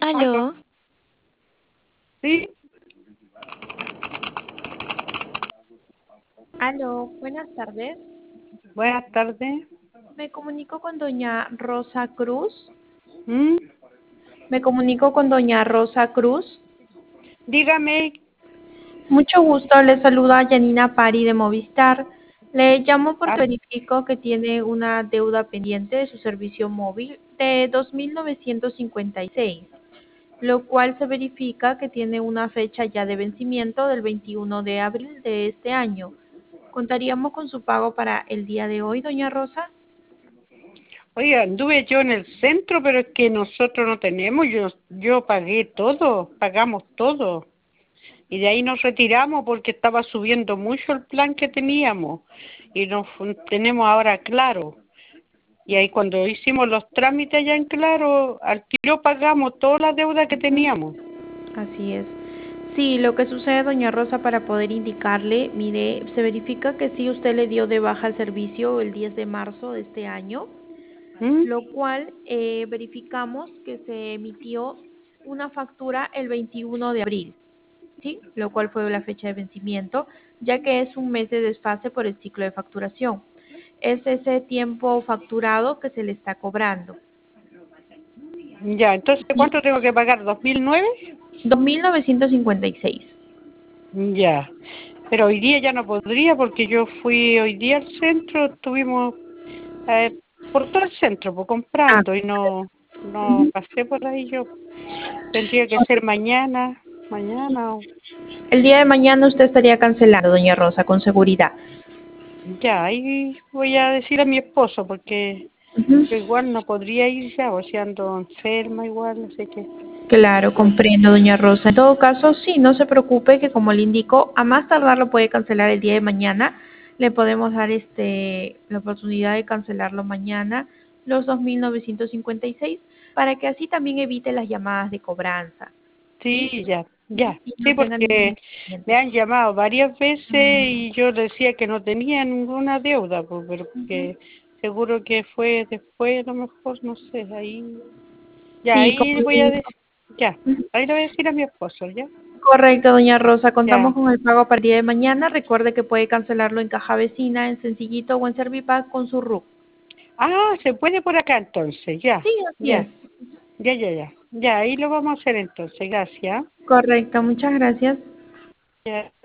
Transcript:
Aló. Aló, Sí, Aló, buenas tardes. buenas tardes. Me comunico con doña Rosa Cruz. ¿Mm? Me comunico con doña Rosa Cruz. Dígame. Mucho gusto, le saluda Yanina Pari de Movistar. Le llamo porque Ah, verifico que tiene una deuda pendiente de su servicio móvil de 2.956, lo cual se verifica que tiene una fecha ya de vencimiento del 21 de abril de este año. ¿Contaríamos con su pago para el día de hoy, doña Rosa? oiga, anduve yo en el centro, pero es que nosotros no tenemos. Yo pagué todo, pagamos todo. Y de ahí nos retiramos porque estaba subiendo mucho el plan que teníamos. Y tenemos ahora Claro. Y ahí cuando hicimos los trámites allá en Claro, al tiro pagamos toda la deuda que teníamos. Así es. Sí, lo que sucede, doña Rosa, para poder indicarle, mire, se verifica que sí usted le dio de baja el servicio el 10 de marzo de este año, ¿Mm? lo cual verificamos que se emitió una factura el 21 de abril, ¿sí? Lo cual fue la fecha de vencimiento, ya que es un mes de desfase por el ciclo de facturación. Es ese tiempo facturado que se le está cobrando, Ya, entonces, ¿sí? ¿cuánto tengo que pagar? ¿2009? 2.956. Ya. Pero hoy día ya no podría porque yo fui hoy día al centro, estuvimos por todo el centro pues, Ah, comprando y no ujú. pasé por ahí yo. Tendría que ser mañana o El día de mañana usted estaría cancelando, doña Rosa, con seguridad. ya, ahí voy a decir a mi esposo porque Ujú. yo igual no podría ir ya, o sea, ando enferma igual, así que Claro, pues comprendo, doña Rosa. En todo caso, sí, no se preocupe que como le indico, a más tardar lo puede cancelar el día de mañana. Le podemos dar la oportunidad de cancelarlo mañana, los 2.956, para que así también evite las llamadas de cobranza, ¿sí? sí, ya, Ujú. ya. Y Sí, no tenga ningún porque me inconveniente. han llamado varias veces y yo decía que no tenía ninguna deuda, pues, pero Ujú. que seguro que fue después, a lo mejor, no sé, ahí, ya, Sí, como ahí le voy a digo. decir, ya, Ujú. ahí le voy a decir a mi esposo, ya, Correcto, doña Rosa. Contamos ya. con el pago a partir de mañana. Recuerde que puede cancelarlo en Caja Vecina, en Sencillito o en Servipack con su RUC. Ah, se puede por acá entonces, ya, Sí, así es. ya, ya, ahí lo vamos a hacer entonces, gracias, Correcto, muchas gracias. ya.